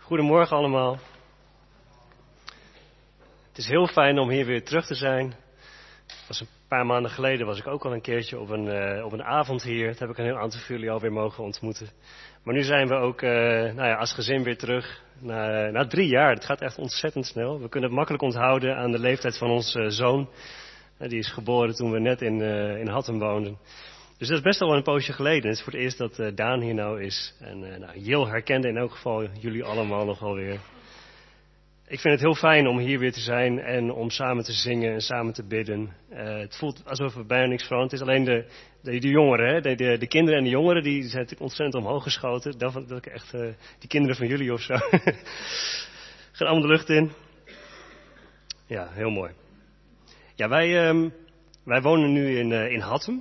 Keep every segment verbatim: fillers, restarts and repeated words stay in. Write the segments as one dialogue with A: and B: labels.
A: Goedemorgen allemaal. Het is heel fijn om hier weer terug te zijn. Was een paar maanden geleden was ik ook al een keertje op een, uh, op een avond hier. Dat heb ik een heel aantal van jullie alweer mogen ontmoeten. Maar nu zijn we ook uh, nou ja, als gezin weer terug. Na, na drie jaar, het gaat echt ontzettend snel. We kunnen het makkelijk onthouden aan de leeftijd van onze zoon. Uh, die is geboren toen we net in, uh, in Hattem woonden. Dus dat is best wel een poosje geleden. Het is voor het eerst dat uh, Daan hier nou is. En uh, nou, Jil herkende in elk geval jullie allemaal nog wel weer. Ik vind het heel fijn om hier weer te zijn en om samen te zingen en samen te bidden. Uh, het voelt alsof er bijna niks veranderd is. Alleen de, de, de jongeren, hè? De, de, de kinderen en de jongeren, die zijn natuurlijk ontzettend omhoog geschoten. Dat, dat ik echt, uh, die kinderen van jullie of zo. Gaan allemaal de lucht in. Ja, heel mooi. Ja, wij, um, wij wonen nu in, uh, in Hattem.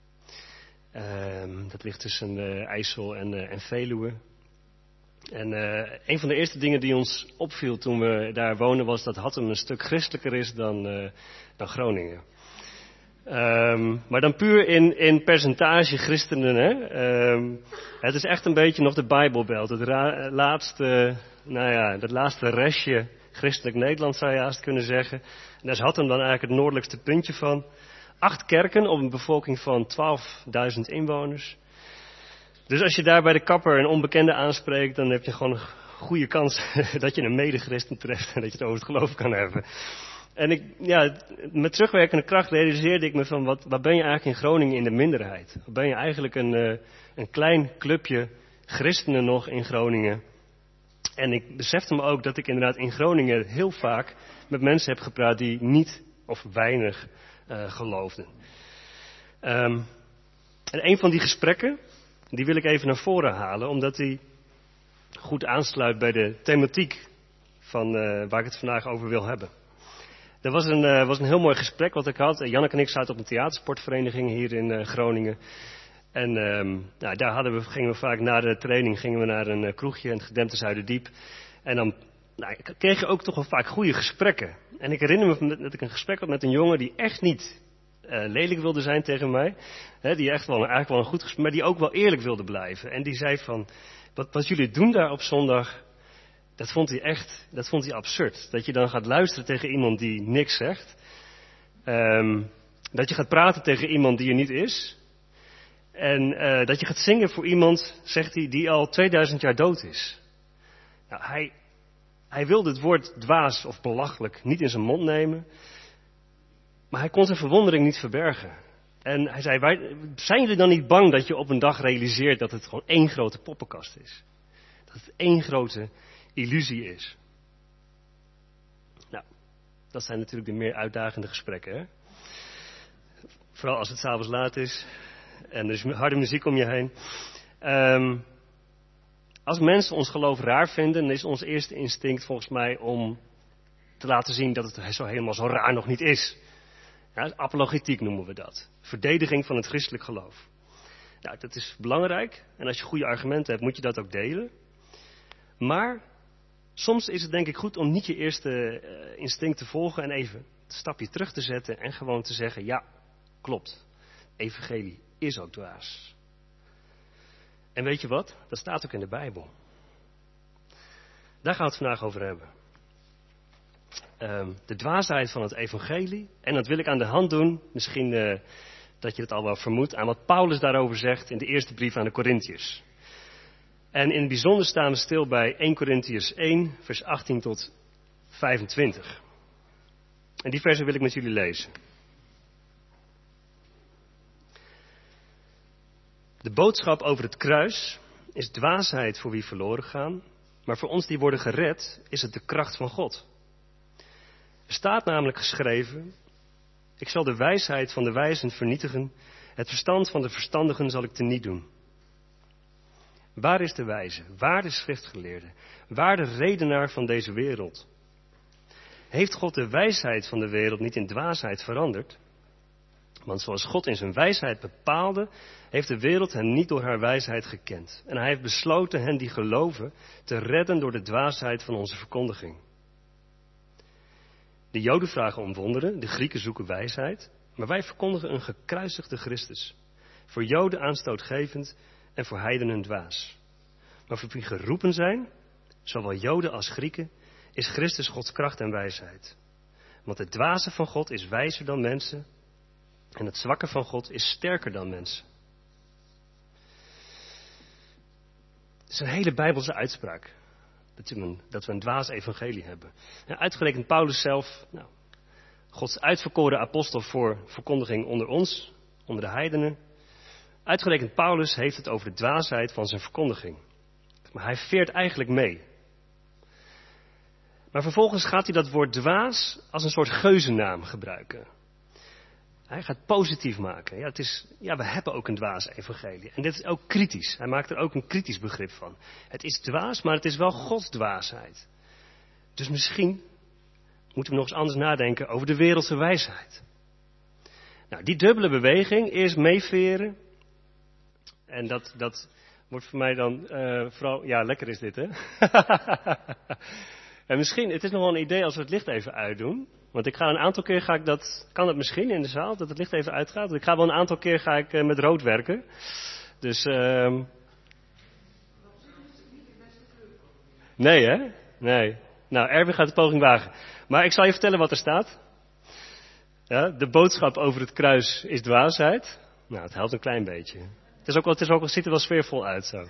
A: Um, dat ligt tussen uh, IJssel en, uh, en Veluwe. En uh, een van de eerste dingen die ons opviel toen we daar woonden was dat Hattem een stuk christelijker is dan, uh, dan Groningen. Um, maar dan puur in, in percentage christenen. Hè? Um, het is echt een beetje nog de Bijbelbelt. Het ra- laatste, nou ja, dat laatste restje christelijk Nederland zou je haast kunnen zeggen. En daar is Hattem dan eigenlijk het noordelijkste puntje van. Acht kerken op een bevolking van twaalfduizend inwoners. Dus als je daar bij de kapper een onbekende aanspreekt, dan heb je gewoon een goede kans dat je een medechristen treft en dat je het over het geloof kan hebben. En ik, ja, met terugwerkende kracht realiseerde ik me van, wat, wat ben je eigenlijk in Groningen in de minderheid? Wat ben je eigenlijk een, uh, een klein clubje christenen nog in Groningen? En ik besefte me ook dat ik inderdaad in Groningen heel vaak met mensen heb gepraat die niet of weinig uh, geloofden. Um, en een van die gesprekken, die wil ik even naar voren halen, omdat die goed aansluit bij de thematiek van uh, waar ik het vandaag over wil hebben. Er was een, uh, was een heel mooi gesprek wat ik had. Janneke en ik zaten op een theatersportvereniging hier in uh, Groningen. En um, nou, daar hadden we, gingen we vaak na de training gingen we naar een uh, kroegje in het gedempte Zuiderdiep. En dan nou, kreeg je ook toch wel vaak goede gesprekken. En ik herinner me dat ik een gesprek had met een jongen die echt niet Uh, lelijk wilde zijn tegen mij. Hè, die echt wel, eigenlijk wel een goed gesprek, maar die ook wel eerlijk wilde blijven. En die zei van, wat, wat jullie doen daar op zondag, dat vond hij echt, dat vond hij absurd. Dat je dan gaat luisteren tegen iemand die niks zegt. Um, dat je gaat praten tegen iemand die er niet is. En uh, dat je gaat zingen voor iemand, zegt hij, die al tweeduizend jaar dood is. Nou, hij, hij wilde het woord dwaas of belachelijk niet in zijn mond nemen. Maar hij kon zijn verwondering niet verbergen. En hij zei, wij, zijn jullie dan niet bang dat je op een dag realiseert dat het gewoon één grote poppenkast is? Dat het één grote illusie is? Nou, dat zijn natuurlijk de meer uitdagende gesprekken, hè? Vooral als het 's avonds laat is en er is harde muziek om je heen. Um, als mensen ons geloof raar vinden, dan is ons eerste instinct volgens mij om te laten zien dat het zo helemaal zo raar nog niet is. Ja, apologetiek noemen we dat. Verdediging van het christelijk geloof. Nou, dat is belangrijk. En als je goede argumenten hebt, moet je dat ook delen. Maar soms is het denk ik goed om niet je eerste uh, instinct te volgen en even een stapje terug te zetten en gewoon te zeggen, ja, klopt. Evangelie is ook dwaas. En weet je wat? Dat staat ook in de Bijbel. Daar gaan we het vandaag over hebben. Um, de dwaasheid van het evangelie. En dat wil ik aan de hand doen, misschien uh, dat je het al wel vermoedt, aan wat Paulus daarover zegt in de eerste brief aan de Korintiërs. En in het bijzonder staan we stil bij eerste Korintiërs één, vers achttien tot vijfentwintig. En die versen wil ik met jullie lezen. De boodschap over het kruis is dwaasheid voor wie verloren gaan, maar voor ons die worden gered is het de kracht van God. Er staat namelijk geschreven, ik zal de wijsheid van de wijzen vernietigen, het verstand van de verstandigen zal ik teniet doen. Waar is de wijze? Waar de schriftgeleerde? Waar de redenaar van deze wereld? Heeft God de wijsheid van de wereld niet in dwaasheid veranderd? Want zoals God in zijn wijsheid bepaalde, heeft de wereld hen niet door haar wijsheid gekend. En hij heeft besloten hen die geloven te redden door de dwaasheid van onze verkondiging. De Joden vragen om wonderen, de Grieken zoeken wijsheid, maar wij verkondigen een gekruisigde Christus. Voor Joden aanstootgevend en voor heidenen dwaas. Maar voor wie geroepen zijn, zowel Joden als Grieken, is Christus Gods kracht en wijsheid. Want het dwaze van God is wijzer dan mensen en het zwakke van God is sterker dan mensen. Het is een hele Bijbelse uitspraak, dat we een, dat we een dwaas evangelie hebben. En uitgerekend Paulus zelf, nou, Gods uitverkoren apostel voor verkondiging onder ons, onder de heidenen. Uitgerekend Paulus heeft het over de dwaasheid van zijn verkondiging. Maar hij veert eigenlijk mee. Maar vervolgens gaat hij dat woord dwaas als een soort geuzennaam gebruiken. Hij gaat positief maken. Ja, het is, ja, we hebben ook een dwaas evangelie. En dit is ook kritisch. Hij maakt er ook een kritisch begrip van. Het is dwaas, maar het is wel Gods dwaasheid. Dus misschien moeten we nog eens anders nadenken over de wereldse wijsheid. Nou, die dubbele beweging, eerst meeveren. En dat, dat wordt voor mij dan uh, vooral... Ja, lekker is dit, hè? En misschien, het is nog wel een idee als we het licht even uitdoen. Want ik ga een aantal keer, ga ik dat, kan het misschien in de zaal, dat het licht even uitgaat? Want ik ga wel een aantal keer ga ik, uh, met rood werken. Dus... Uh... Nee, hè? Nee. Nou, Erwin gaat de poging wagen. Maar ik zal je vertellen wat er staat. Ja, de boodschap over het kruis is dwaasheid. Nou, het helpt een klein beetje. Het is ook wel, het is ook wel, het ziet er wel sfeervol uit zo.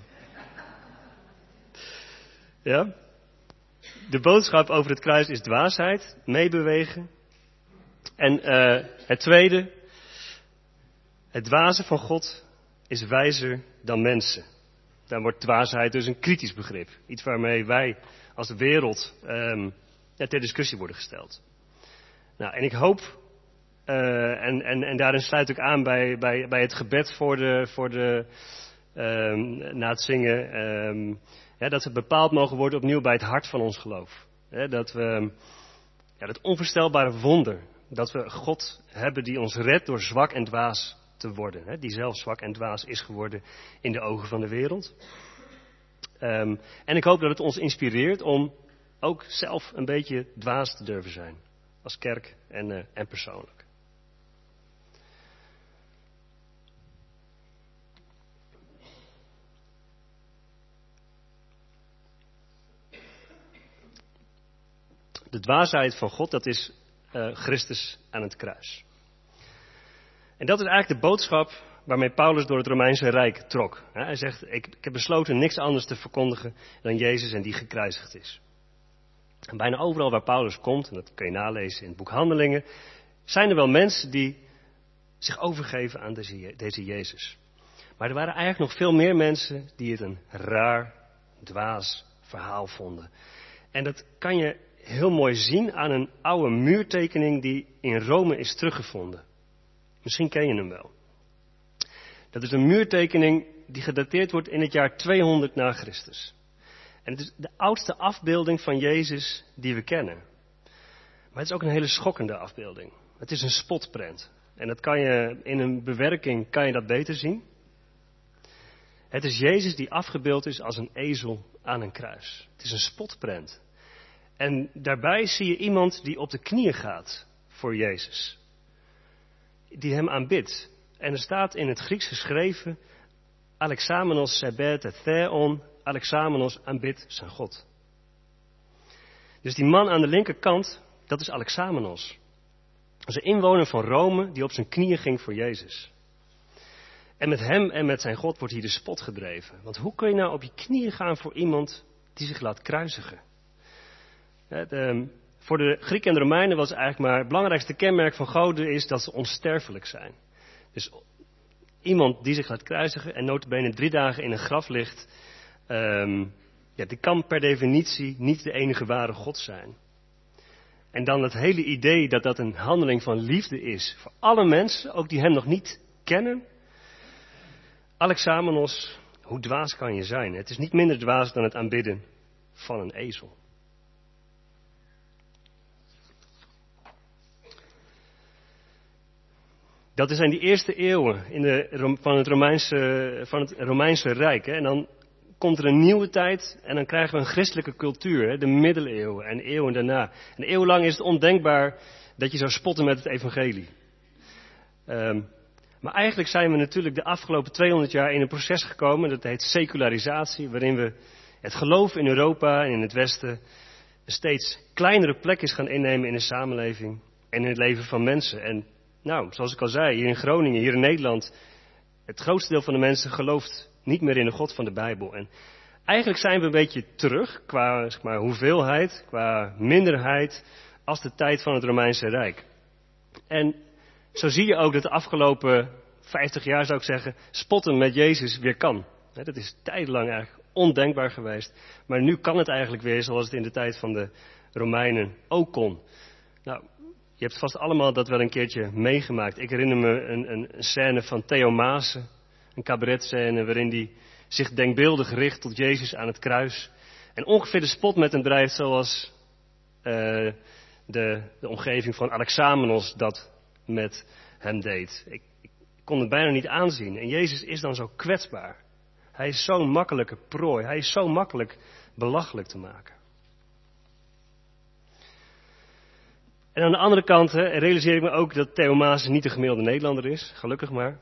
A: Ja? De boodschap over het kruis is dwaasheid, meebewegen. En uh, het tweede, het dwaze van God is wijzer dan mensen. Daar wordt dwaasheid dus een kritisch begrip. Iets waarmee wij als de wereld um, ja, ter discussie worden gesteld. Nou, en ik hoop, uh, en, en, en daarin sluit ik aan bij, bij, bij het gebed voor de, voor de um, na het zingen, um, ja, dat we bepaald mogen worden opnieuw bij het hart van ons geloof. Ja, dat we, ja, dat onvoorstelbare wonder, dat we God hebben die ons redt door zwak en dwaas te worden. Hè, die zelf zwak en dwaas is geworden in de ogen van de wereld. Um, en ik hoop dat het ons inspireert om ook zelf een beetje dwaas te durven zijn. Als kerk en, uh, en persoonlijk. De dwaasheid van God, dat is uh, Christus aan het kruis. En dat is eigenlijk de boodschap waarmee Paulus door het Romeinse Rijk trok. Hij zegt, ik, ik heb besloten niks anders te verkondigen dan Jezus en die gekruisigd is. En bijna overal waar Paulus komt, en dat kun je nalezen in het boek Handelingen, zijn er wel mensen die zich overgeven aan deze, deze Jezus. Maar er waren eigenlijk nog veel meer mensen die het een raar, dwaas verhaal vonden. En dat kan je heel mooi zien aan een oude muurtekening die in Rome is teruggevonden. Misschien ken je hem wel. Dat is een muurtekening die gedateerd wordt in het jaar tweehonderd na Christus. En het is de oudste afbeelding van Jezus die we kennen. Maar het is ook een hele schokkende afbeelding. Het is een spotprent. En dat kan je in een bewerking kan je dat beter zien. Het is Jezus die afgebeeld is als een ezel aan een kruis. Het is een spotprent. En daarbij zie je iemand die op de knieën gaat voor Jezus. Die hem aanbidt. En er staat in het Grieks geschreven, Alexamenos sebete theon, Alexamenos aanbidt zijn God. Dus die man aan de linkerkant, dat is Alexamenos. Dat is een inwoner van Rome die op zijn knieën ging voor Jezus. En met hem en met zijn God wordt hier de spot gedreven. Want hoe kun je nou op je knieën gaan voor iemand die zich laat kruisigen? Ja, de, voor de Grieken en de Romeinen was eigenlijk maar het belangrijkste kenmerk van goden is dat ze onsterfelijk zijn. Dus iemand die zich laat kruisigen en nota bene drie dagen in een graf ligt, um, ja, die kan per definitie niet de enige ware God zijn. En dan het hele idee dat dat een handeling van liefde is voor alle mensen, ook die hem nog niet kennen. Alexamenos, hoe dwaas kan je zijn? Het is niet minder dwaas dan het aanbidden van een ezel. Dat zijn die eerste eeuwen in de, van, het Romeinse, van het Romeinse Rijk. Hè. En dan komt er een nieuwe tijd en dan krijgen we een christelijke cultuur. Hè, de middeleeuwen en eeuwen daarna. En eeuwenlang is het ondenkbaar dat je zou spotten met het evangelie. Um, maar eigenlijk zijn we natuurlijk de afgelopen tweehonderd jaar in een proces gekomen. Dat heet secularisatie, waarin we het geloof in Europa en in het Westen een steeds kleinere plek is gaan innemen in de samenleving en in het leven van mensen. En nou, zoals ik al zei, hier in Groningen, hier in Nederland, het grootste deel van de mensen gelooft niet meer in de God van de Bijbel. En eigenlijk zijn we een beetje terug qua zeg maar, hoeveelheid, qua minderheid, als de tijd van het Romeinse Rijk. En zo zie je ook dat de afgelopen vijftig jaar, zou ik zeggen, spotten met Jezus weer kan. Dat is tijdenlang eigenlijk ondenkbaar geweest. Maar nu kan het eigenlijk weer zoals het in de tijd van de Romeinen ook kon. Nou, je hebt vast allemaal dat wel een keertje meegemaakt. Ik herinner me een, een, een scène van Theo Maassen, een cabaretscène waarin hij zich denkbeeldig richt tot Jezus aan het kruis. En ongeveer de spot met hem drijft zoals uh, de, de omgeving van Alexamenos dat met hem deed. Ik, ik kon het bijna niet aanzien. En Jezus is dan zo kwetsbaar. Hij is zo'n makkelijke prooi. Hij is zo makkelijk belachelijk te maken. En aan de andere kant hè, realiseer ik me ook dat Theo Maassen niet de gemiddelde Nederlander is. Gelukkig maar.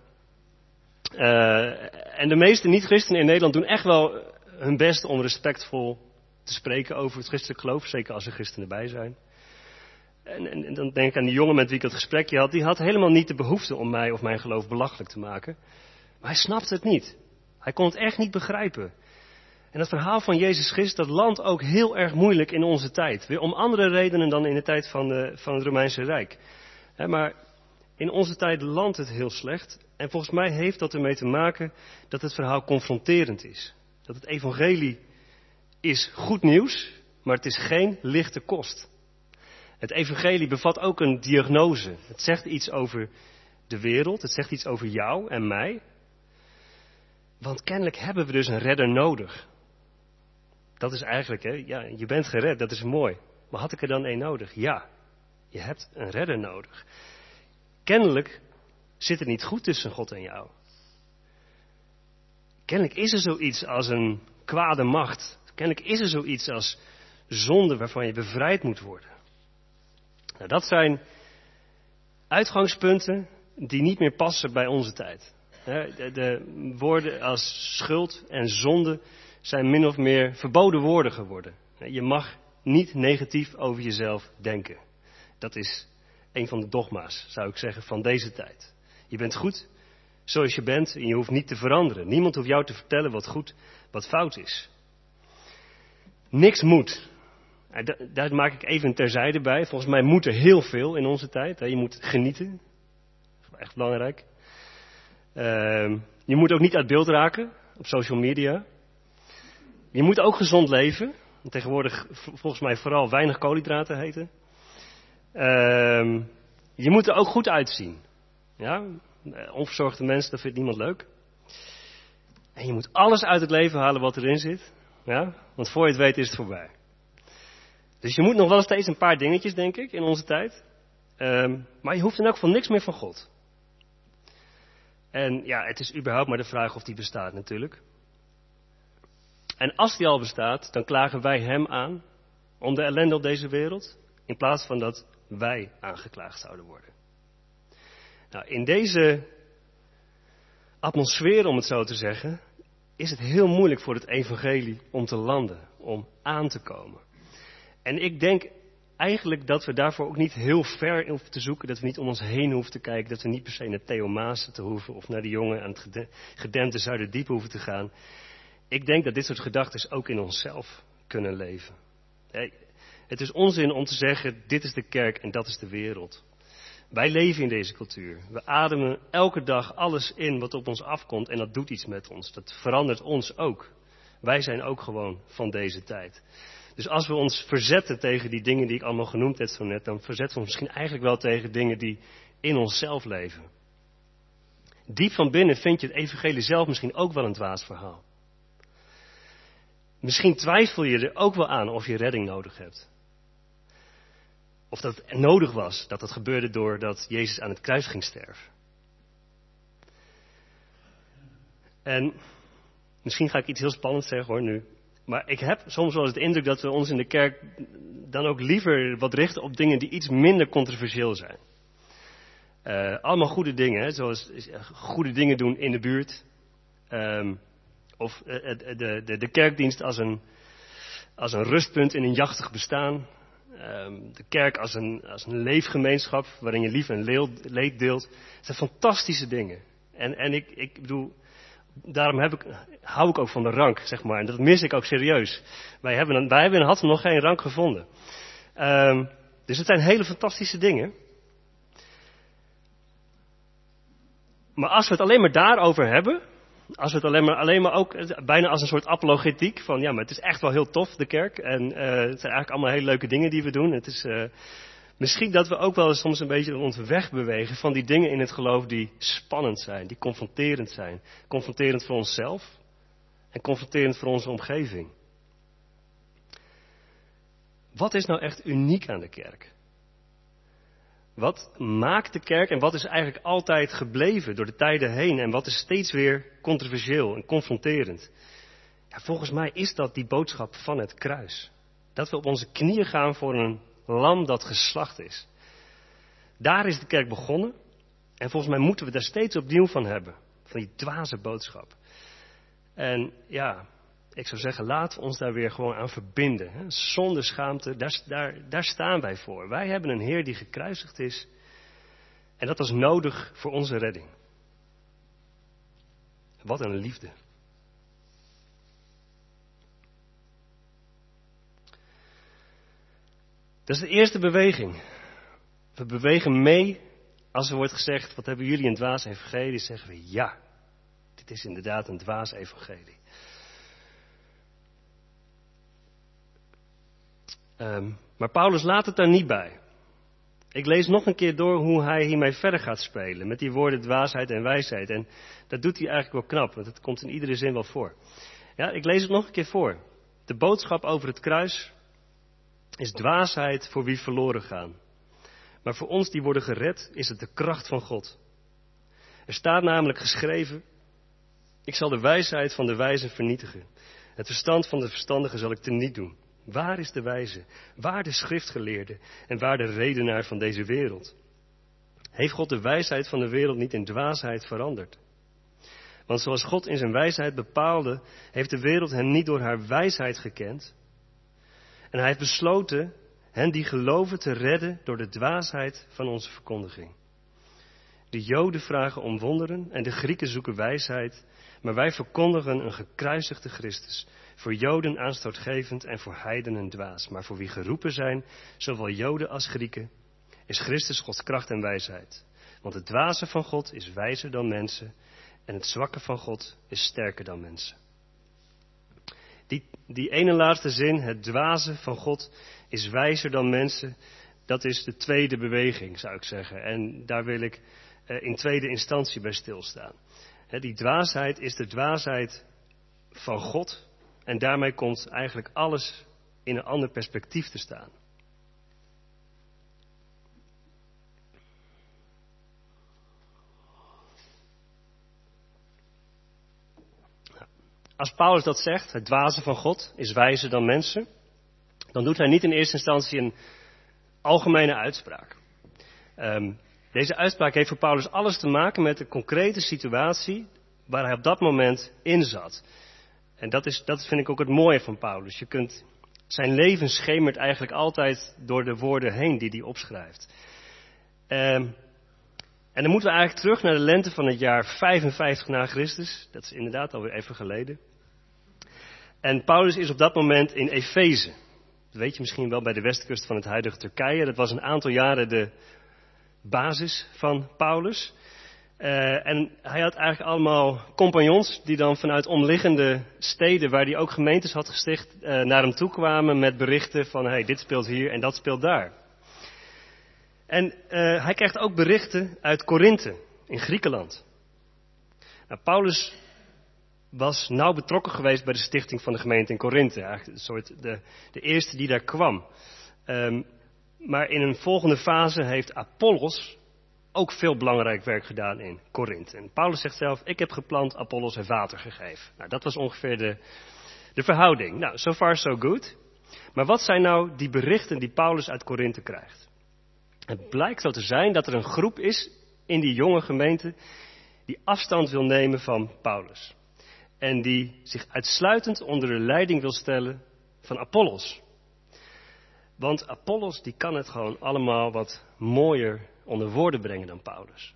A: Uh, en de meeste niet-christenen in Nederland doen echt wel hun best om respectvol te spreken over het christelijk geloof. Zeker als er christenen bij zijn. En, en, en dan denk ik aan die jongen met wie ik dat gesprekje had. Die had helemaal niet de behoefte om mij of mijn geloof belachelijk te maken. Maar hij snapte het niet. Hij kon het echt niet begrijpen. En dat verhaal van Jezus Christus, dat landt ook heel erg moeilijk in onze tijd. Weer om andere redenen dan in de tijd van, de, van het Romeinse Rijk. He, maar in onze tijd landt het heel slecht. En volgens mij heeft dat ermee te maken dat het verhaal confronterend is. Dat het evangelie is goed nieuws, maar het is geen lichte kost. Het evangelie bevat ook een diagnose. Het zegt iets over de wereld, het zegt iets over jou en mij. Want kennelijk hebben we dus een redder nodig. Dat is eigenlijk, hè, ja, je bent gered, dat is mooi. Maar had ik er dan één nodig? Ja, je hebt een redder nodig. Kennelijk zit het niet goed tussen God en jou. Kennelijk is er zoiets als een kwade macht. Kennelijk is er zoiets als zonde waarvan je bevrijd moet worden. Nou, dat zijn uitgangspunten die niet meer passen bij onze tijd. De, de woorden als schuld en zonde zijn min of meer verboden woorden geworden. Je mag niet negatief over jezelf denken. Dat is een van de dogma's, zou ik zeggen, van deze tijd. Je bent goed zoals je bent en je hoeft niet te veranderen. Niemand hoeft jou te vertellen wat goed, wat fout is. Niks moet. Daar maak ik even een terzijde bij. Volgens mij moet er heel veel in onze tijd. Je moet genieten. Dat is echt belangrijk. Je moet ook niet uit beeld raken op social media. Je moet ook gezond leven. Tegenwoordig volgens mij vooral weinig koolhydraten heten. Je moet er ook goed uitzien. Ja? Onverzorgde mensen, dat vindt niemand leuk. En je moet alles uit het leven halen wat erin zit. Ja? Want voor je het weet is het voorbij. Dus je moet nog wel steeds een paar dingetjes, denk ik, in onze tijd. Um, maar je hoeft in elk geval niks meer van God. En ja, het is überhaupt maar de vraag of die bestaat natuurlijk. En als die al bestaat, dan klagen wij hem aan om de ellende op deze wereld. In plaats van dat wij aangeklaagd zouden worden. Nou, in deze atmosfeer, om het zo te zeggen, is het heel moeilijk voor het evangelie om te landen, om aan te komen. En ik denk eigenlijk dat we daarvoor ook niet heel ver hoeven te zoeken, dat we niet om ons heen hoeven te kijken, dat we niet per se naar Theo Maassen te hoeven of naar die jongen aan het gedempte Zuiderdiep hoeven te gaan. Ik denk dat dit soort gedachten ook in onszelf kunnen leven. Het is onzin om te zeggen, dit is de kerk en dat is de wereld. Wij leven in deze cultuur. We ademen elke dag alles in wat op ons afkomt en dat doet iets met ons. Dat verandert ons ook. Wij zijn ook gewoon van deze tijd. Dus als we ons verzetten tegen die dingen die ik allemaal genoemd heb zo net, dan verzetten we ons misschien eigenlijk wel tegen dingen die in onszelf leven. Diep van binnen vind je het evangelie zelf misschien ook wel een dwaas verhaal. Misschien twijfel je er ook wel aan of je redding nodig hebt. Of dat het nodig was dat dat gebeurde doordat Jezus aan het kruis ging sterven. En misschien ga ik iets heel spannends zeggen hoor nu. Maar ik heb soms wel eens de indruk dat we ons in de kerk dan ook liever wat richten op dingen die iets minder controversieel zijn. Uh, allemaal goede dingen, hè, zoals goede dingen doen in de buurt. Um, Of uh, de, de, de kerkdienst als een, als een rustpunt in een jachtig bestaan. Um, de kerk als een, als een leefgemeenschap waarin je lief en leed deelt. Het zijn fantastische dingen. En, en ik, ik bedoel, daarom heb ik, hou ik ook van de rank, zeg maar. En dat mis ik ook serieus. Wij hebben, een, wij hebben in Hattem nog geen rank gevonden. Um, dus het zijn hele fantastische dingen. Maar als we het alleen maar daarover hebben, als we het alleen maar, alleen maar ook bijna als een soort apologetiek van ja, maar het is echt wel heel tof, de kerk. En uh, het zijn eigenlijk allemaal hele leuke dingen die we doen. Het is uh, misschien dat we ook wel eens soms een beetje ons wegbewegen van die dingen in het geloof die spannend zijn, die confronterend zijn. Confronterend voor onszelf en confronterend voor onze omgeving. Wat is nou echt uniek aan de kerk? Wat maakt de kerk en wat is eigenlijk altijd gebleven door de tijden heen en wat is steeds weer controversieel en confronterend? Ja, volgens mij is dat die boodschap van het kruis. Dat we op onze knieën gaan voor een lam dat geslacht is. Daar is de kerk begonnen en volgens mij moeten we daar steeds opnieuw van hebben. Van die dwaze boodschap. En ja, ik zou zeggen, laten we ons daar weer gewoon aan verbinden. Hè? Zonder schaamte, daar, daar, daar staan wij voor. Wij hebben een Heer die gekruisigd is. En dat was nodig voor onze redding. Wat een liefde. Dat is de eerste beweging. We bewegen mee als er wordt gezegd, wat hebben jullie een dwaas evangelie? Zeggen we ja, dit is inderdaad een dwaas evangelie. Um, maar Paulus laat het daar niet bij. Ik lees nog een keer door hoe hij hiermee verder gaat spelen. Met die woorden dwaasheid en wijsheid. En dat doet hij eigenlijk wel knap, want het komt in iedere zin wel voor. Ja, ik lees het nog een keer voor. De boodschap over het kruis is dwaasheid voor wie verloren gaan. Maar voor ons die worden gered is het de kracht van God. Er staat namelijk geschreven, ik zal de wijsheid van de wijzen vernietigen. Het verstand van de verstandigen zal ik teniet doen. Waar is de wijze? Waar de schriftgeleerde? En waar de redenaar van deze wereld? Heeft God de wijsheid van de wereld niet in dwaasheid veranderd? Want zoals God in zijn wijsheid bepaalde, heeft de wereld hen niet door haar wijsheid gekend. En hij heeft besloten hen die geloven te redden door de dwaasheid van onze verkondiging. De Joden vragen om wonderen en de Grieken zoeken wijsheid, maar wij verkondigen een gekruisigde Christus. Voor Joden aanstootgevend en voor heidenen dwaas. Maar voor wie geroepen zijn, zowel Joden als Grieken, is Christus Gods kracht en wijsheid. Want het dwaze van God is wijzer dan mensen en het zwakke van God is sterker dan mensen. Die, die ene laatste zin, het dwaze van God is wijzer dan mensen, dat is de tweede beweging, zou ik zeggen. En daar wil ik uh, in tweede instantie bij stilstaan. He, die dwaasheid is de dwaasheid van God. En daarmee komt eigenlijk alles in een ander perspectief te staan. Als Paulus dat zegt, het dwaze van God is wijzer dan mensen, dan doet hij niet in eerste instantie een algemene uitspraak. Um, deze uitspraak heeft voor Paulus alles te maken met de concrete situatie waar hij op dat moment in zat. En dat, is, dat vind ik ook het mooie van Paulus. Je kunt, zijn leven schemert eigenlijk altijd door de woorden heen die hij opschrijft. Um, en dan moeten we eigenlijk terug naar de lente van het jaar vijfenvijftig na Christus. Dat is inderdaad alweer even geleden. En Paulus is op dat moment in Efeze. Dat weet je misschien wel, bij de westkust van het huidige Turkije. Dat was een aantal jaren de basis van Paulus. Uh, en hij had eigenlijk allemaal compagnons die dan vanuit omliggende steden, waar hij ook gemeentes had gesticht, uh, naar hem toe kwamen met berichten van, hey, dit speelt hier en dat speelt daar. En uh, hij krijgt ook berichten uit Korinthe, in Griekenland. Nou, Paulus was nauw betrokken geweest bij de stichting van de gemeente in Korinthe. Eigenlijk een soort de, de eerste die daar kwam. Um, maar in een volgende fase heeft Apollos ook veel belangrijk werk gedaan in Korinthe. En Paulus zegt zelf, ik heb geplant, Apollos heeft water gegeven. Nou, dat was ongeveer de, de verhouding. Nou, so far so good. Maar wat zijn nou die berichten die Paulus uit Korinthe krijgt? Het blijkt zo te zijn dat er een groep is in die jonge gemeente die afstand wil nemen van Paulus. en die zich uitsluitend onder de leiding wil stellen van Apollos. Want Apollos die kan het gewoon allemaal wat mooier onder woorden brengen dan Paulus.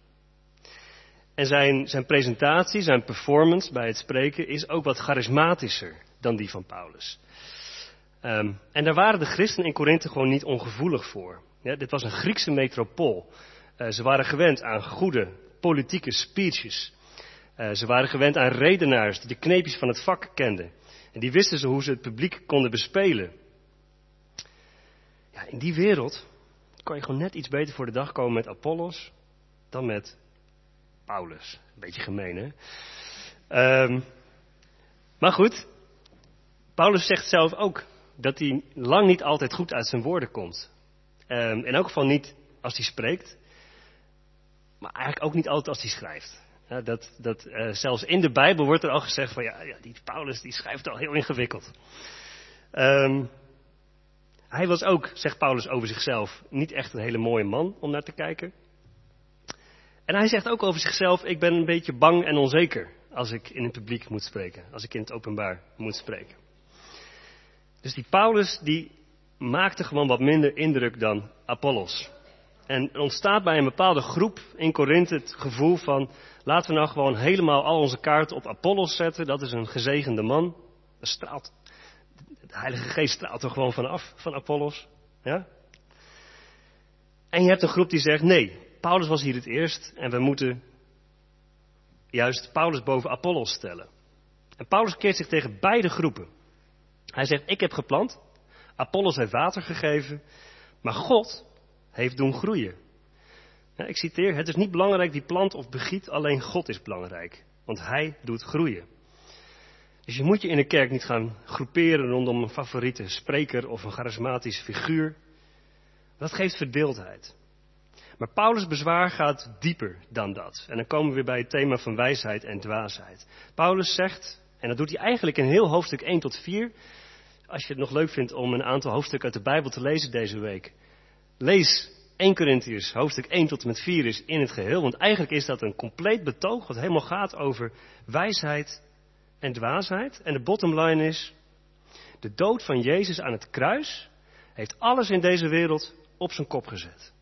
A: En zijn, zijn presentatie, zijn performance bij het spreken is ook wat charismatischer dan die van Paulus. Um, en daar waren de christenen in Korinthe gewoon niet ongevoelig voor. Ja, dit was een Griekse metropool. Uh, ze waren gewend aan goede politieke speeches. Uh, ze waren gewend aan redenaars die de kneepjes van het vak kenden. En die wisten ze hoe ze het publiek konden bespelen. Ja, in die wereld kan je gewoon net iets beter voor de dag komen met Apollos dan met Paulus. Een beetje gemeen, hè? Um, maar goed, Paulus zegt zelf ook dat hij lang niet altijd goed uit zijn woorden komt. Um, in elk geval niet als hij spreekt, maar eigenlijk ook niet altijd als hij schrijft. Ja, dat, dat, uh, zelfs in de Bijbel wordt er al gezegd van ja, ja die Paulus die schrijft al heel ingewikkeld. Um, hij was ook, zegt Paulus over zichzelf, niet echt een hele mooie man om naar te kijken. En hij zegt ook over zichzelf, ik ben een beetje bang en onzeker als ik in het publiek moet spreken, als ik in het openbaar moet spreken. Dus die Paulus die maakte gewoon wat minder indruk dan Apollos. En er ontstaat bij een bepaalde groep in Korinthe het gevoel van, laten we nou gewoon helemaal al onze kaarten op Apollos zetten. Dat is een gezegende man. Dat straalt, de Heilige Geest straalt er gewoon vanaf, van Apollos. Ja? En je hebt een groep die zegt, nee, Paulus was hier het eerst en we moeten juist Paulus boven Apollos stellen. En Paulus keert zich tegen beide groepen. Hij zegt, ik heb geplant, Apollos heeft water gegeven, maar God heeft doen groeien. Ja, ik citeer, het is niet belangrijk die plant of begiet, alleen God is belangrijk. Want hij doet groeien. Dus je moet je in de kerk niet gaan groeperen rondom een favoriete spreker of een charismatische figuur. Dat geeft verdeeldheid. Maar Paulus' bezwaar gaat dieper dan dat. En dan komen we weer bij het thema van wijsheid en dwaasheid. Paulus zegt, en dat doet hij eigenlijk in heel hoofdstuk één tot vier. Als je het nog leuk vindt om een aantal hoofdstukken uit de Bijbel te lezen deze week. Lees eerste Korintiërs hoofdstuk één tot en met vier is in het geheel. Want eigenlijk is dat een compleet betoog wat helemaal gaat over wijsheid en dwaasheid. En de bottom line is, de dood van Jezus aan het kruis heeft alles in deze wereld op zijn kop gezet.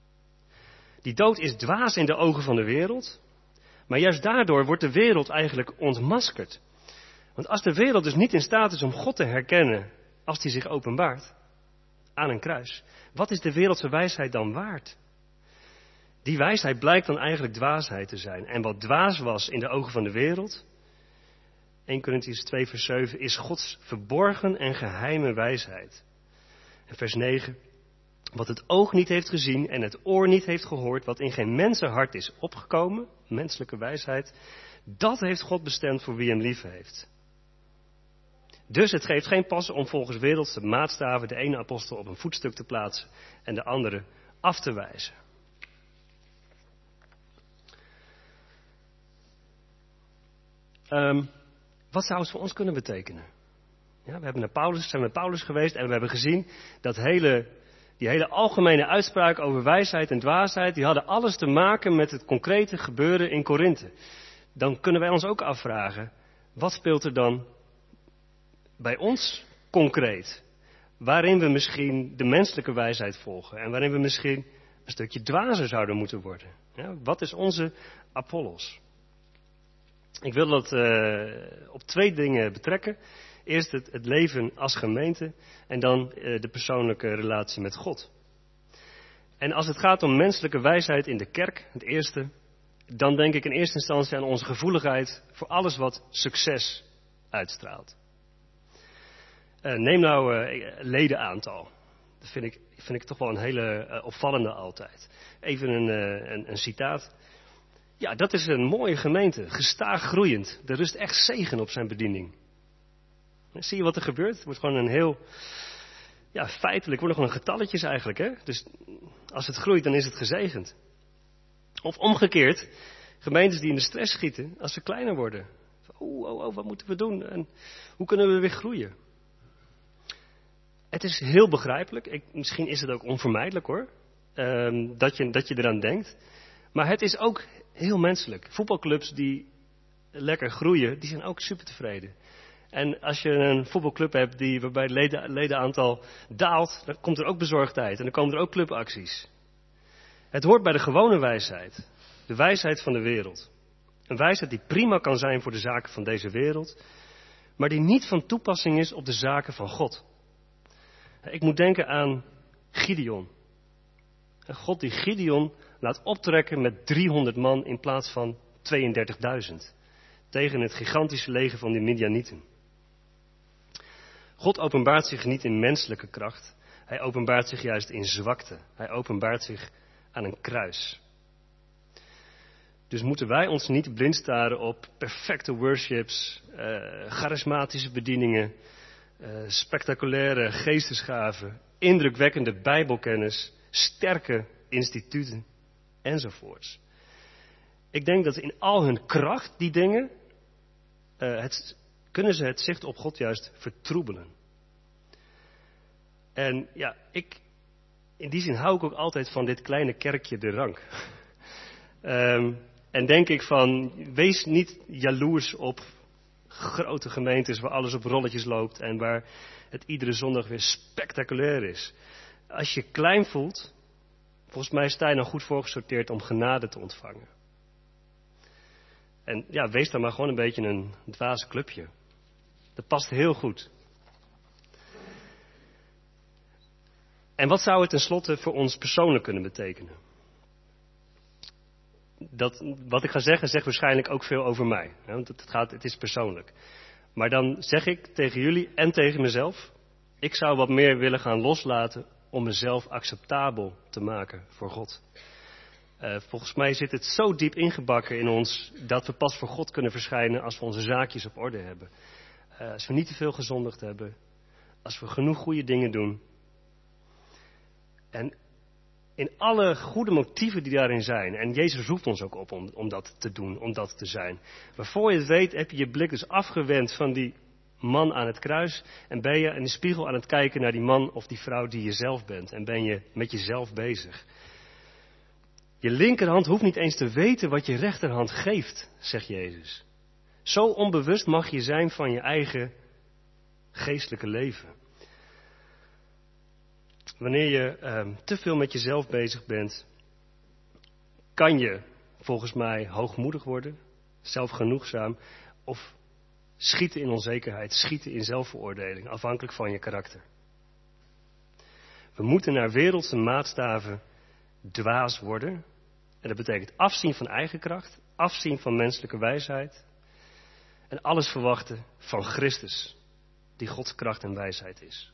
A: Die dood is dwaas in de ogen van de wereld. Maar juist daardoor wordt de wereld eigenlijk ontmaskerd. Want als de wereld dus niet in staat is om God te herkennen als die zich openbaart aan een kruis, wat is de wereldse wijsheid dan waard? Die wijsheid blijkt dan eigenlijk dwaasheid te zijn. En wat dwaas was in de ogen van de wereld, eerste Korintiërs twee vers zeven, is Gods verborgen en geheime wijsheid. En vers negen, wat het oog niet heeft gezien en het oor niet heeft gehoord, wat in geen mensenhart is opgekomen, menselijke wijsheid, dat heeft God bestemd voor wie hem lief heeft. Dus het geeft geen pas om volgens wereldse maatstaven de ene apostel op een voetstuk te plaatsen en de andere af te wijzen. Um, wat zou het voor ons kunnen betekenen? Ja, we hebben naar Paulus, zijn met Paulus geweest en we hebben gezien dat hele, die hele algemene uitspraak over wijsheid en dwaasheid, die hadden alles te maken met het concrete gebeuren in Korinthe. Dan kunnen wij ons ook afvragen, wat speelt er dan bij ons concreet? Waarin we misschien de menselijke wijsheid volgen en waarin we misschien een stukje dwazer zouden moeten worden. Ja, wat is onze Apollos? Ik wil dat uh, op twee dingen betrekken. Eerst het, het leven als gemeente en dan uh, de persoonlijke relatie met God. En als het gaat om menselijke wijsheid in de kerk, het eerste, dan denk ik in eerste instantie aan onze gevoeligheid voor alles wat succes uitstraalt. Uh, neem nou uh, ledenaantal. Dat vind ik, vind ik toch wel een hele uh, opvallende altijd. Even een, uh, een, een citaat. Ja, dat is een mooie gemeente, gestaag groeiend. Er rust echt zegen op zijn bediening. Zie je wat er gebeurt? Het wordt gewoon een heel, ja, feitelijk worden gewoon getalletjes eigenlijk, hè. Dus als het groeit, dan is het gezegend. Of omgekeerd, gemeentes die in de stress schieten, als ze kleiner worden. Oh, oh, oh, wat moeten we doen? En hoe kunnen we weer groeien? Het is heel begrijpelijk. Ik, misschien is het ook onvermijdelijk, hoor. Um, dat je, dat je eraan denkt. Maar het is ook heel menselijk. Voetbalclubs die lekker groeien, die zijn ook super tevreden. En als je een voetbalclub hebt die, waarbij het leden, ledenaantal daalt, dan komt er ook bezorgdheid en dan komen er ook clubacties. Het hoort bij de gewone wijsheid. De wijsheid van de wereld. Een wijsheid die prima kan zijn voor de zaken van deze wereld, maar die niet van toepassing is op de zaken van God. Ik moet denken aan Gideon. God die Gideon laat optrekken met driehonderd man in plaats van tweeëndertigduizend. Tegen het gigantische leger van de Midianieten. God openbaart zich niet in menselijke kracht. Hij openbaart zich juist in zwakte. Hij openbaart zich aan een kruis. Dus moeten wij ons niet blind staren op perfecte worships, uh, charismatische bedieningen, uh, spectaculaire geestesgaven, indrukwekkende bijbelkennis, sterke instituten enzovoorts. Ik denk dat in al hun kracht, die dingen, uh, het, kunnen ze het zicht op God juist vertroebelen. En ja, ik, in die zin hou ik ook altijd van dit kleine kerkje de Rank. um, en denk ik van, wees niet jaloers op grote gemeentes waar alles op rolletjes loopt en waar het iedere zondag weer spectaculair is. Als je klein voelt, volgens mij sta je dan goed voorgesorteerd om genade te ontvangen. En ja, wees dan maar gewoon een beetje een dwaas clubje. Dat past heel goed. En wat zou het tenslotte voor ons persoonlijk kunnen betekenen? Dat, wat ik ga zeggen, zegt waarschijnlijk ook veel over mij. Hè, want het, gaat, het is persoonlijk. Maar dan zeg ik tegen jullie en tegen mezelf, ik zou wat meer willen gaan loslaten om mezelf acceptabel te maken voor God. Uh, volgens mij zit het zo diep ingebakken in ons dat we pas voor God kunnen verschijnen als we onze zaakjes op orde hebben. Uh, als we niet te veel gezondigd hebben. Als we genoeg goede dingen doen. En in alle goede motieven die daarin zijn. En Jezus roept ons ook op om, om dat te doen, om dat te zijn. Maar voor je het weet heb je je blik dus afgewend van die man aan het kruis. En ben je in de spiegel aan het kijken naar die man of die vrouw die je zelf bent. En ben je met jezelf bezig. Je linkerhand hoeft niet eens te weten wat je rechterhand geeft, zegt Jezus. Zo onbewust mag je zijn van je eigen geestelijke leven. Wanneer je eh, te veel met jezelf bezig bent, kan je volgens mij hoogmoedig worden, zelfgenoegzaam, of schieten in onzekerheid, schieten in zelfveroordeling, afhankelijk van je karakter. We moeten naar wereldse maatstaven dwaas worden. En dat betekent afzien van eigen kracht, afzien van menselijke wijsheid. En alles verwachten van Christus, die Gods kracht en wijsheid is.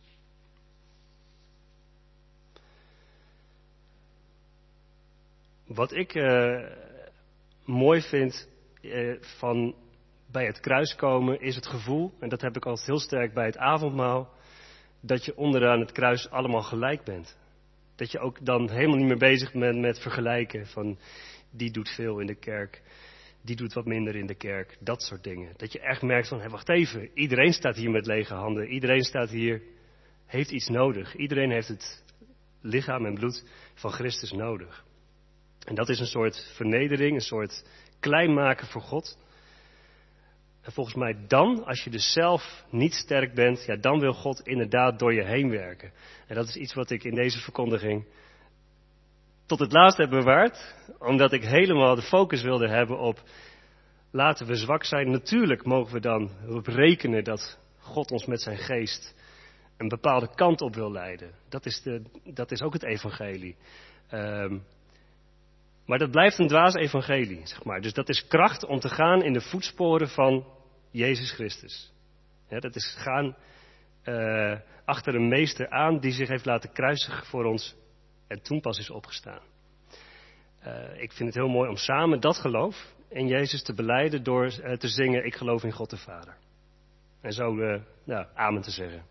A: Wat ik uh, mooi vind uh, van bij het kruis komen is het gevoel, en dat heb ik altijd heel sterk bij het avondmaal, dat je onderaan het kruis allemaal gelijk bent. Dat je ook dan helemaal niet meer bezig bent met vergelijken van die doet veel in de kerk, die doet wat minder in de kerk, dat soort dingen. Dat je echt merkt van, hé, wacht even, iedereen staat hier met lege handen, iedereen staat hier, heeft iets nodig. Iedereen heeft het lichaam en bloed van Christus nodig. En dat is een soort vernedering, een soort klein maken voor God. En volgens mij dan, als je dus zelf niet sterk bent, ja, dan wil God inderdaad door je heen werken. En dat is iets wat ik in deze verkondiging tot het laatst heb bewaard. Omdat ik helemaal de focus wilde hebben op, laten we zwak zijn. Natuurlijk mogen we dan op rekenen dat God ons met zijn geest een bepaalde kant op wil leiden. Dat is, de, dat is ook het evangelie. Um, Maar dat blijft een dwaas evangelie, zeg maar. Dus dat is kracht om te gaan in de voetsporen van Jezus Christus. Ja, dat is gaan uh, achter een meester aan die zich heeft laten kruisigen voor ons en toen pas is opgestaan. Uh, ik vind het heel mooi om samen dat geloof in Jezus te belijden door uh, te zingen, ik geloof in God de Vader. En zo uh, nou, amen te zeggen.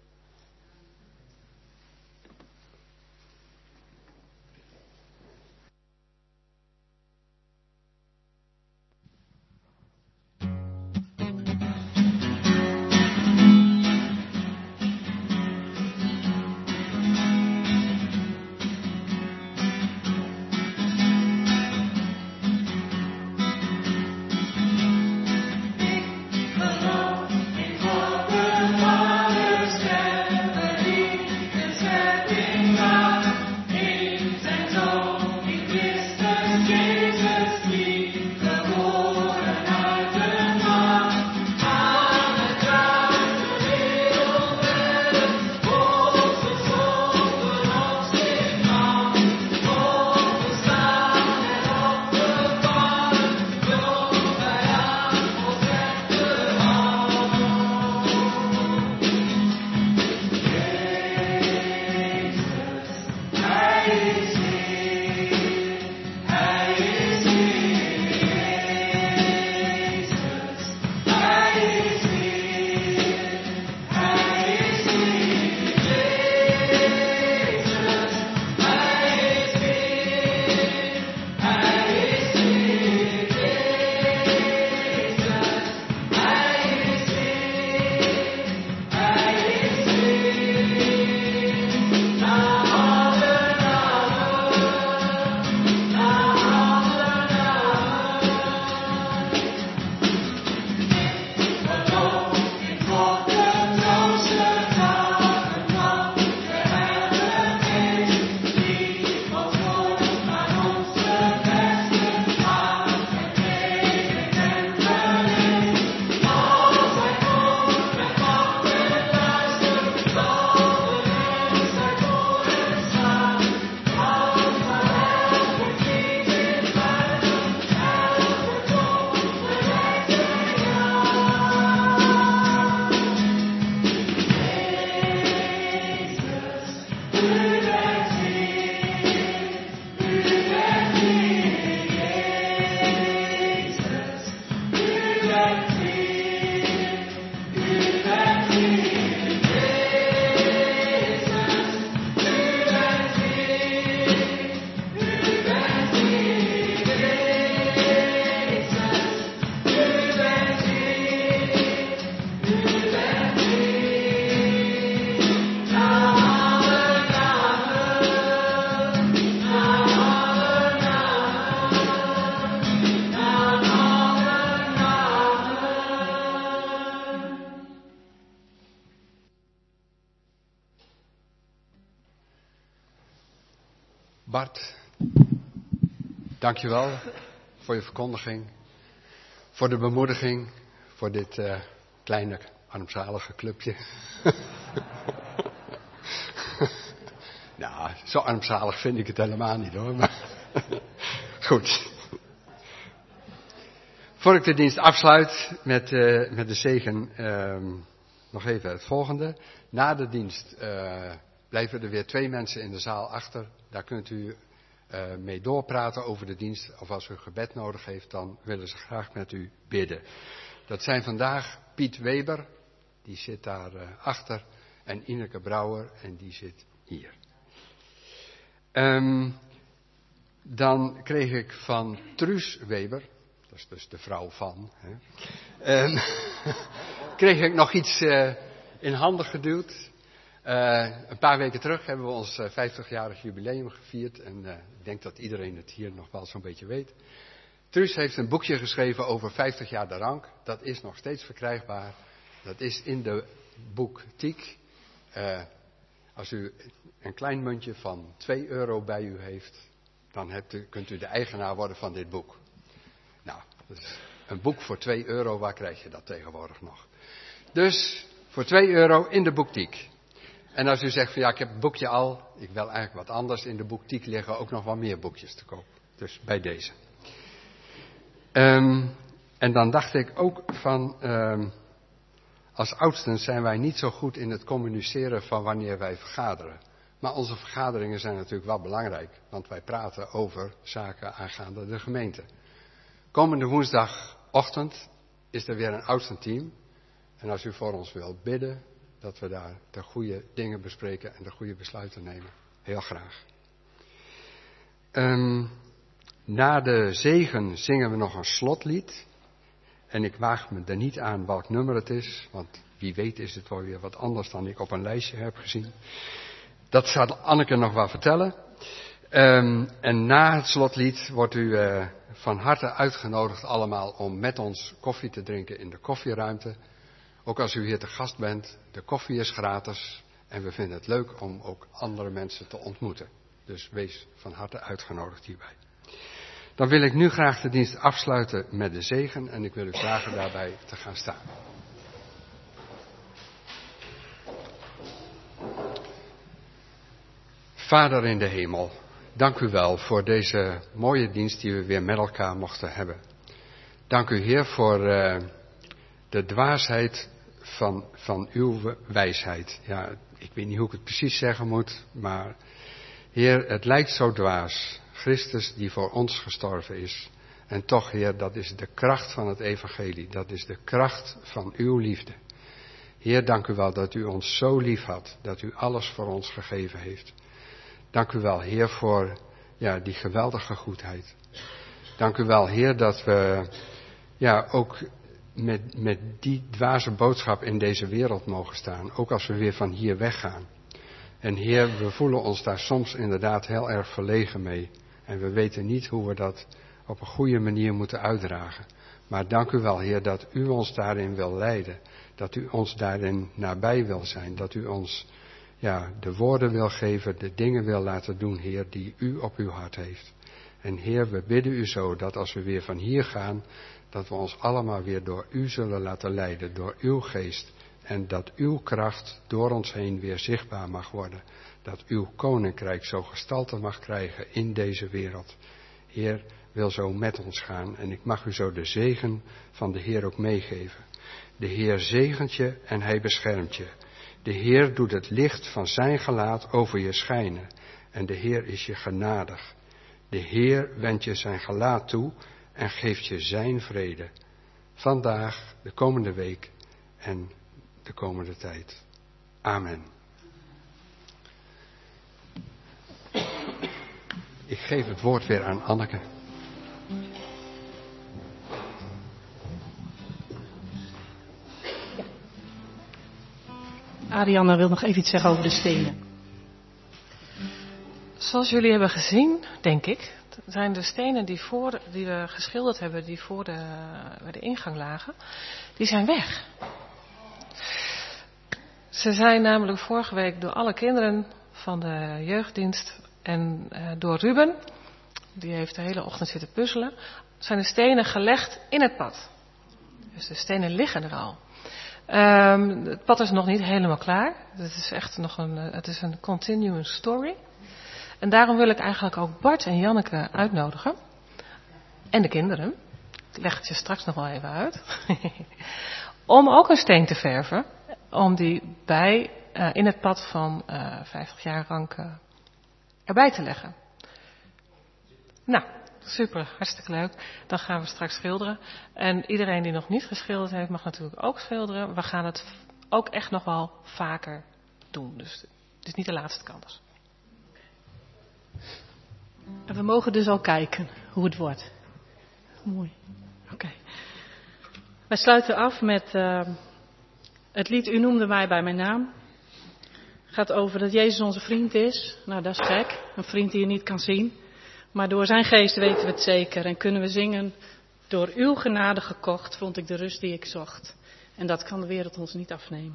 B: Bart, dankjewel voor je verkondiging, voor de bemoediging, voor dit uh, kleine armzalige clubje. Nou, zo armzalig vind ik het helemaal niet hoor, maar goed. Voor ik de dienst afsluit met, uh, met de zegen, uh, nog even het volgende. Na de dienst uh, blijven er weer twee mensen in de zaal achter. Daar kunt u uh, mee doorpraten over de dienst. Of als u gebed nodig heeft, dan willen ze graag met u bidden. Dat zijn vandaag Piet Weber, die zit daar uh, achter. En Ineke Brouwer, en die zit hier. Um, dan kreeg ik van Truus Weber, dat is dus de vrouw van, hè, um, kreeg ik nog iets uh, in handen geduwd. Uh, een paar weken terug hebben we ons uh, vijftigjarig jubileum gevierd en uh, ik denk dat iedereen het hier nog wel zo'n beetje weet. Truus heeft een boekje geschreven over vijftig jaar de rank. Dat is nog steeds verkrijgbaar. Dat is in de boektiek. Uh, als u een klein muntje van twee euro bij u heeft, dan hebt u, kunt u de eigenaar worden van dit boek. Nou, dus een boek voor twee euro, waar krijg je dat tegenwoordig nog? Dus voor twee euro in de boektiek. En als u zegt van ja, ik heb het boekje al, ik wil eigenlijk wat anders, in de boektiek liggen ook nog wel meer boekjes te koop. Dus bij deze. Um, en dan dacht ik ook van, um, als oudsten zijn wij niet zo goed in het communiceren van wanneer wij vergaderen. Maar onze vergaderingen zijn natuurlijk wel belangrijk, want wij praten over zaken aangaande de gemeente. Komende woensdagochtend is er weer een oudstenteam. En als u voor ons wilt bidden, dat we daar de goede dingen bespreken en de goede besluiten nemen. Heel graag. Um, na de zegen zingen we nog een slotlied. En ik waag me er niet aan welk nummer het is, want wie weet is het wel weer wat anders dan ik op een lijstje heb gezien. Dat zal Anneke nog wel vertellen. Um, en na het slotlied wordt u uh, van harte uitgenodigd allemaal om met ons koffie te drinken in de koffieruimte. Ook als u hier te gast bent, de koffie is gratis En we vinden het leuk om ook andere mensen te ontmoeten. Dus wees van harte uitgenodigd hierbij. Dan wil ik nu graag de dienst afsluiten met de zegen en ik wil u vragen daarbij te gaan staan. Vader in de hemel, dank u wel voor deze mooie dienst die we weer met elkaar mochten hebben. Dank u Heer voor uh, de dwaasheid van, van uw wijsheid. Ja, ik weet niet hoe ik het precies zeggen moet, maar Heer, het lijkt zo dwaas. Christus die voor ons gestorven is. En toch, Heer, dat is de kracht van het evangelie. Dat is de kracht van uw liefde. Heer, dank u wel dat u ons zo lief had. Dat u alles voor ons gegeven heeft. Dank u wel, Heer, voor ja, die geweldige goedheid. Dank u wel, Heer, dat we ja, ook met, met die dwaze boodschap in deze wereld mogen staan. Ook als we weer van hier weggaan. En Heer, we voelen ons daar soms inderdaad heel erg verlegen mee. En we weten niet hoe we dat op een goede manier moeten uitdragen. Maar dank u wel, Heer, dat u ons daarin wil leiden. Dat u ons daarin nabij wil zijn. Dat u ons ja, de woorden wil geven, de dingen wil laten doen, Heer, die u op uw hart heeft. En Heer, we bidden u zo dat als we weer van hier gaan, dat we ons allemaal weer door u zullen laten leiden, door uw geest. En dat uw kracht door ons heen weer zichtbaar mag worden. Dat uw koninkrijk zo gestalte mag krijgen in deze wereld. Heer, wil zo met ons gaan. En ik mag u zo de zegen van de Heer ook meegeven. De Heer zegent je en hij beschermt je. De Heer doet het licht van zijn gelaat over je schijnen. En de Heer is je genadig. De Heer wendt je zijn gelaat toe en geeft je zijn vrede. Vandaag, de komende week en de komende tijd. Amen. Ik geef het woord weer aan Anneke.
C: Arianna wil nog even iets zeggen over de stenen.
D: Zoals jullie hebben gezien, denk ik, zijn de stenen die, voor, die we geschilderd hebben, die voor de, bij de ingang lagen, die zijn weg. Ze zijn namelijk vorige week door alle kinderen van de jeugddienst en uh, door Ruben, die heeft de hele ochtend zitten puzzelen, zijn de stenen gelegd in het pad. Dus de stenen liggen er al. Um, het pad is nog niet helemaal klaar. Het is echt nog een, het is een continuing story. En daarom wil ik eigenlijk ook Bart en Janneke uitnodigen. En de kinderen. Ik leg het je straks nog wel even uit. Om ook een steen te verven. Om die bij, uh, in het pad van uh, vijftig jaar Ranke erbij te leggen. Nou, super, hartstikke leuk. Dan gaan we straks schilderen. En iedereen die nog niet geschilderd heeft, mag natuurlijk ook schilderen. We gaan het ook echt nog wel vaker doen. Dus het is niet de laatste kans.
C: En we mogen dus al kijken hoe het wordt. Mooi. Oké. Okay. Wij sluiten af met uh, het lied U noemde mij bij mijn naam. Het gaat over dat Jezus onze vriend is. Nou, dat is gek. Een vriend die je niet kan zien. Maar door zijn geest weten we het zeker. En kunnen we zingen, door uw genade gekocht vond ik de rust die ik zocht. En dat kan de wereld ons niet afnemen.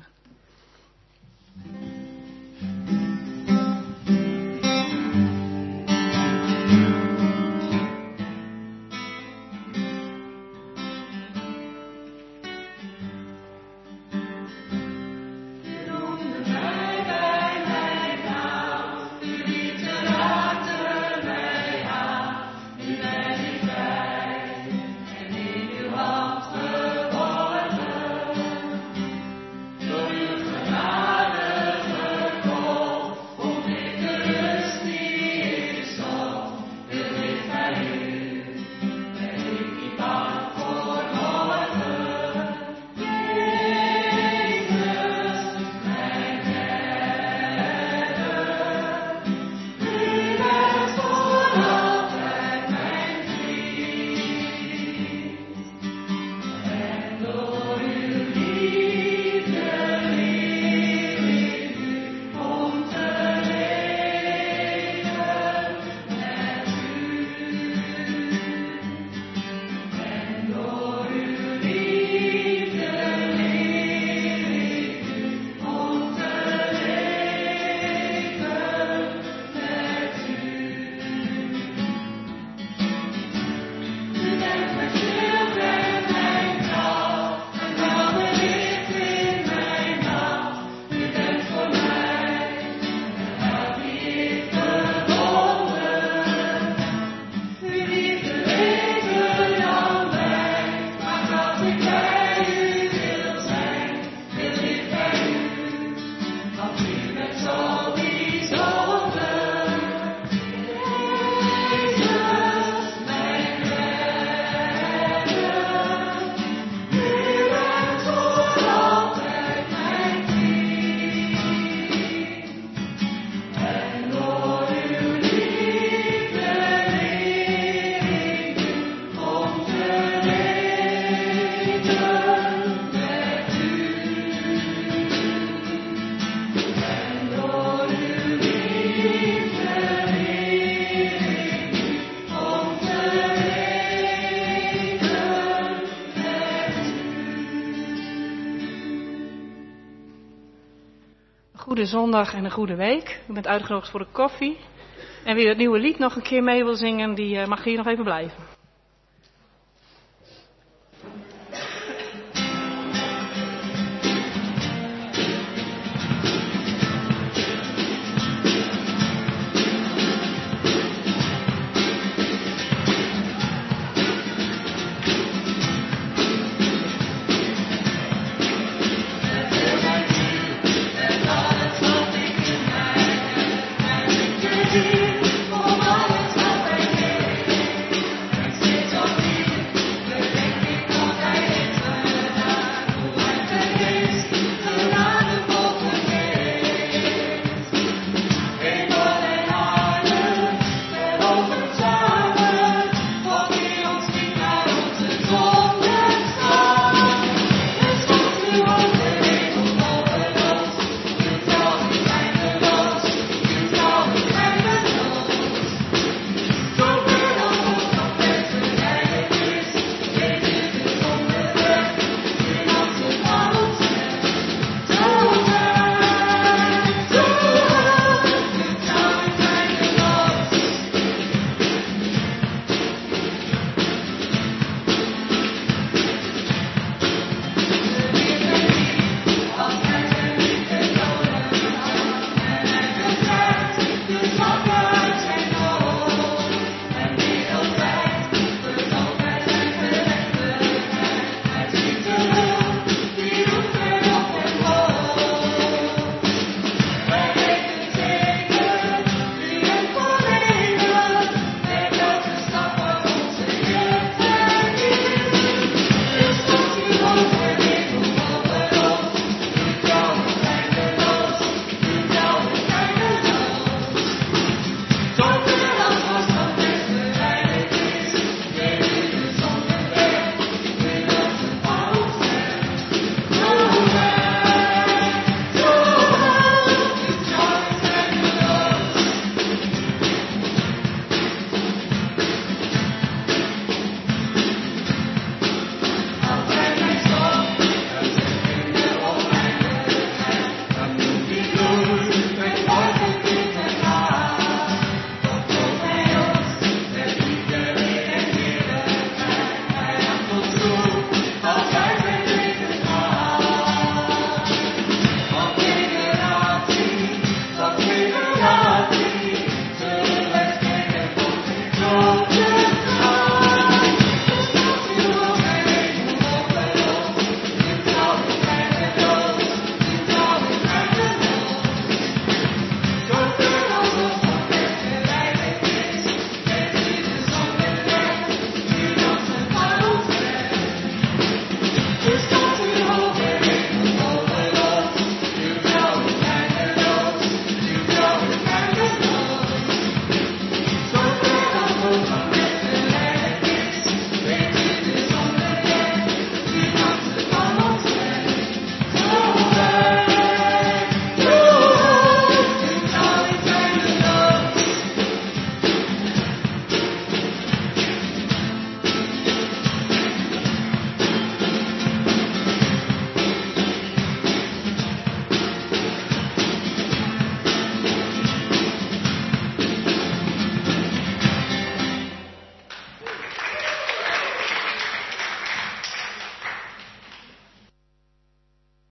E: Genade
C: zondag en een goede week. U bent uitgenodigd voor de koffie. En wie het nieuwe lied nog een keer mee wil zingen, die mag hier nog even blijven.